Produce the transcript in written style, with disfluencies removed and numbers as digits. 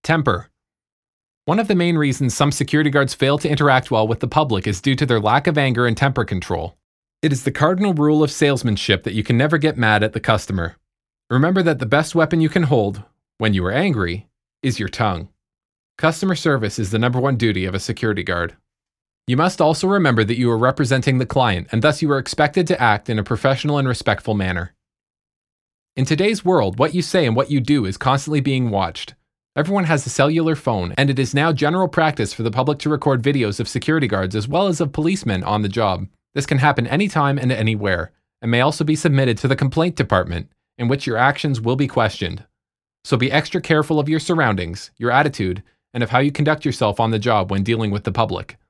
Temper. One of the main reasons some security guards fail to interact well with the public is due to their lack of anger and temper control. It is the cardinal rule of salesmanship that you can never get mad at the customer. Remember that the best weapon you can hold, when you are angry, is your tongue. Customer service is the number one duty of a security guard. You must also remember that you are representing the client, and thus you are expected to act in a professional and respectful manner. In today's world, what you say and what you do is constantly being watched. Everyone has a cellular phone, and it is now general practice for the public to record videos of security guards as well as of policemen on the job. This can happen anytime and anywhere, and may also be submitted to the complaint department, in which your actions will be questioned. So be extra careful of your surroundings, your attitude, and of how you conduct yourself on the job when dealing with the public.